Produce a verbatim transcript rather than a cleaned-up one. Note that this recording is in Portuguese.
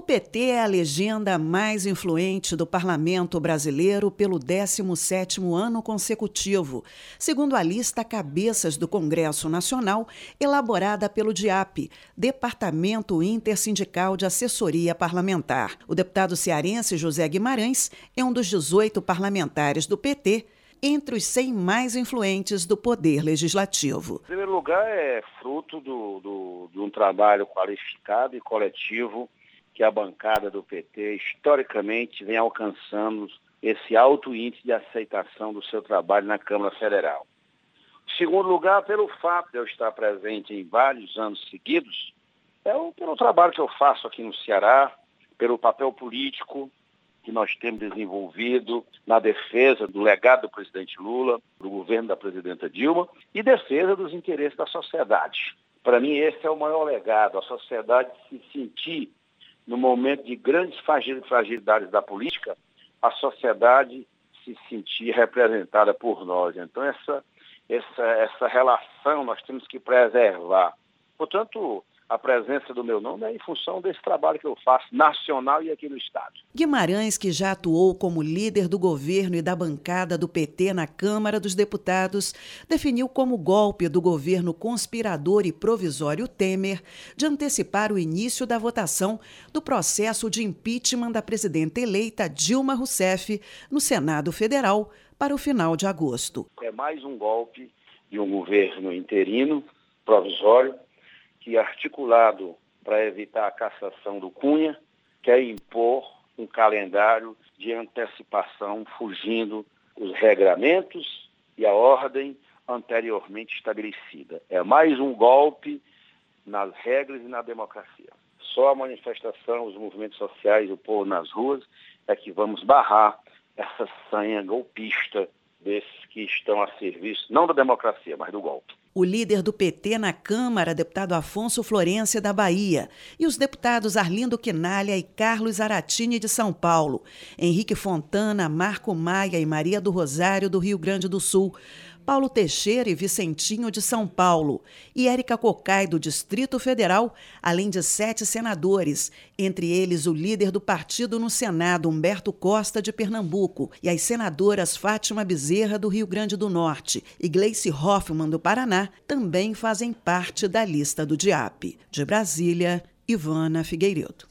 P T é a legenda mais influente do parlamento brasileiro pelo décimo sétimo ano consecutivo, segundo a lista Cabeças do Congresso Nacional, elaborada pelo DIAP, Departamento Intersindical de Assessoria Parlamentar. O deputado cearense José Guimarães é um dos dezoito parlamentares do P T, entre os cem mais influentes do Poder Legislativo. Em primeiro lugar, é fruto do, do, de um trabalho qualificado e coletivo que a bancada do P T, historicamente, vem alcançando esse alto índice de aceitação do seu trabalho na Câmara Federal. Em segundo lugar, pelo fato de eu estar presente em vários anos seguidos, é o, pelo trabalho que eu faço aqui no Ceará, pelo papel político que nós temos desenvolvido na defesa do legado do presidente Lula, do governo da presidenta Dilma e defesa dos interesses da sociedade. Para mim, esse é o maior legado, a sociedade se sentir, no momento de grandes fragilidades da política, a sociedade se sentir representada por nós. Então, essa, essa, essa relação nós temos que preservar. Portanto, a presença do meu nome é em função desse trabalho que eu faço nacional e aqui no Estado. Guimarães, que já atuou como líder do governo e da bancada do P T na Câmara dos Deputados, definiu como golpe do governo conspirador e provisório Temer de antecipar o início da votação do processo de impeachment da presidenta eleita Dilma Rousseff no Senado Federal para o final de agosto. É mais um golpe de um governo interino, provisório, que, articulado para evitar a cassação do Cunha, quer impor um calendário de antecipação, fugindo os regramentos e a ordem anteriormente estabelecida. É mais um golpe nas regras e na democracia. Só a manifestação, os movimentos sociais, o povo nas ruas, é que vamos barrar essa sanha golpista desses que estão a serviço, não da democracia, mas do golpe. O líder do P T na Câmara, deputado Afonso Florencio da Bahia, e os deputados Arlindo Quinalha e Carlos Aratini de São Paulo, Henrique Fontana, Marco Maia e Maria do Rosário do Rio Grande do Sul, Paulo Teixeira e Vicentinho de São Paulo e Érica Cocai do Distrito Federal, além de sete senadores, entre eles o líder do partido no Senado, Humberto Costa de Pernambuco, e as senadoras Fátima Bezerra do Rio Grande do Norte e Gleice Hoffmann do Paraná, também fazem parte da lista do DIAP. De Brasília, Ivana Figueiredo.